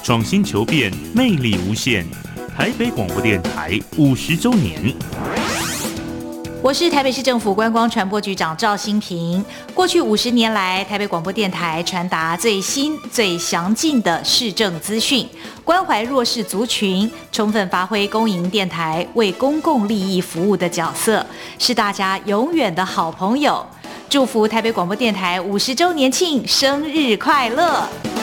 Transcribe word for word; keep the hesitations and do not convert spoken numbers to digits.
创新求变，魅力无限。台北广播电台五十周年。 我是台北市政府观光传播局长赵新平。过去五十年来，台北广播电台传达最新、最详尽的市政资讯，关怀弱势族群，充分发挥公营电台为公共利益服务的角色，是大家永远的好朋友。祝福台北广播电台五十周年庆生日快乐！